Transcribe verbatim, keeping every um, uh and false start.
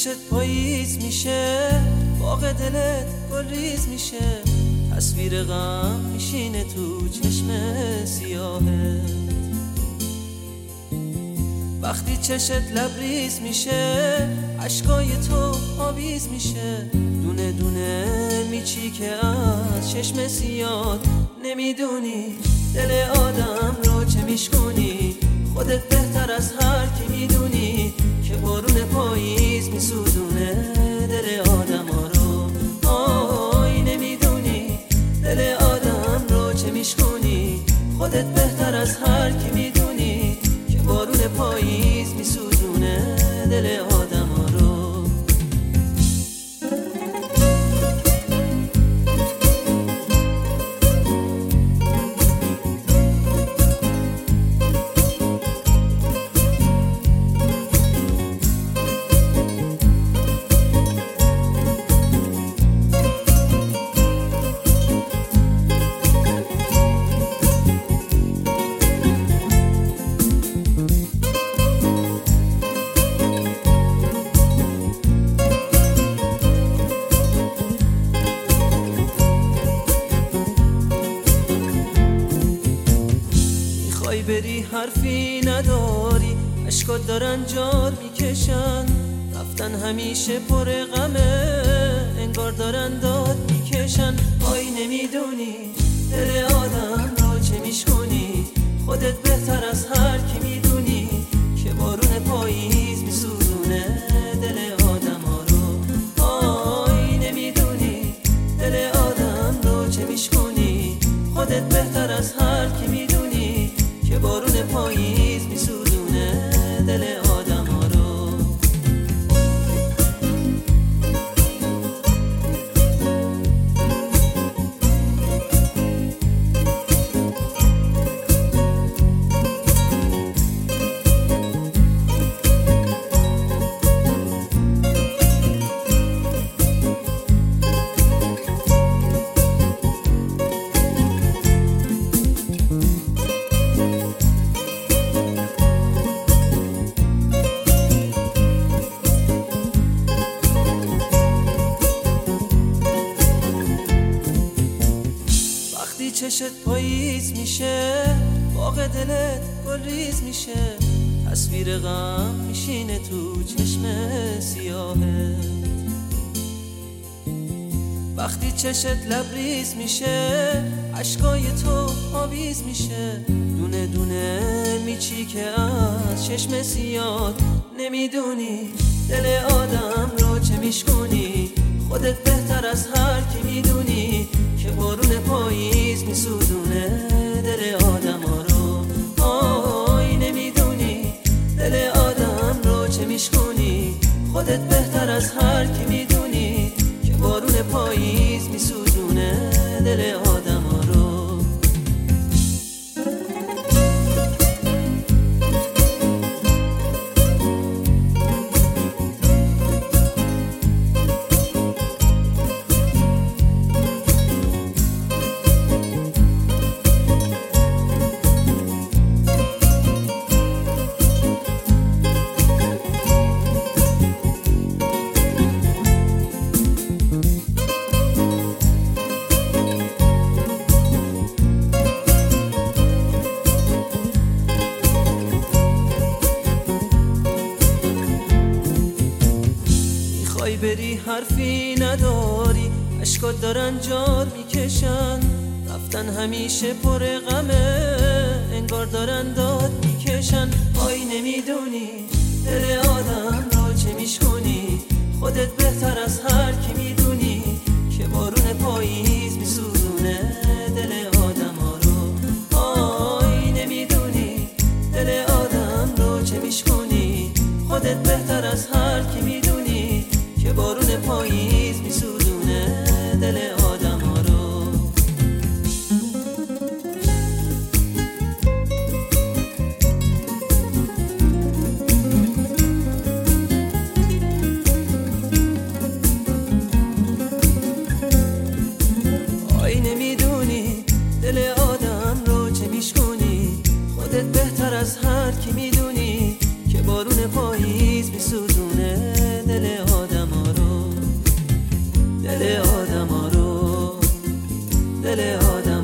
چشت پاییز میشه، باغ دلت گلریز میشه، تصویر غم میشینه تو چشم سیاهت. وقتی چشت لبریز میشه، عشقای تو آویز میشه، دونه دونه میچی که از چشم سیاه. نمیدونی دل آدم رو چه میشکنی، خودت بهتر از هر کی میدونی که بارون پاییز میسوزونه دل آدم ها رو. آی نمیدونی دل آدم رو چه میشکنی، خودت بهتر از هر کی میدونی که بارون پاییز میسوزونه دل آدم ها رو. بری حرفی نداری، اشکات دارن جار میکشن، رفتن همیشه پر غمه، انگار دارن داد میکشن. آی نمیدونی دل آدم رو چه میشکنی، خودت بهتر از هر کی میدونی که بارون پاییز میسوزونه دل آدم ها رو. آی نمیدونی دل آدم رو چه میشکنی، خودت بهتر از هر کی میدونی که بارون پاییز میسوزونه دل آدم ها رو. چشت پاییز میشه، باغ دلت گلریز میشه، تصویر غم میشینه تو چشم سیاهت. وقتی چشت لبریز میشه، عشقای تو آویز میشه، دونه دونه میچی که از چشم سیاه. نمیدونی دل آدم رو چه میشکنی، خودت بهتر از هر کی میدونی که بارون پاییز میسوزونه دل آدم ها رو. آی نمیدونی دل آدم رو چه میشکنی، خودت بهتر از هر کی میدونی که بارون پاییز میسوزونه دل آدم ها رو. بری حرفی نداری، اشکات دارن جار میکشن، رفتن همیشه پر غمه، انگار دارن داد میکشن. آی نمیدونی دل آدم رو چه میشکنی، خودت بهتر از هر کی میدونی که بارون پاییز میسوزونه دل آدم ها رو. آی نمیدونی دل آدم رو چه میشکنی، خودت بهتر از هر کی میدونی که بارون پاییز میسوزونه دل آدم ها رو. آی نمیدونی دل آدم رو چه میشکنی، خودت بهتر از هر کی میدونی که بارون پاییز میسوزونه دل آدم. دل آدم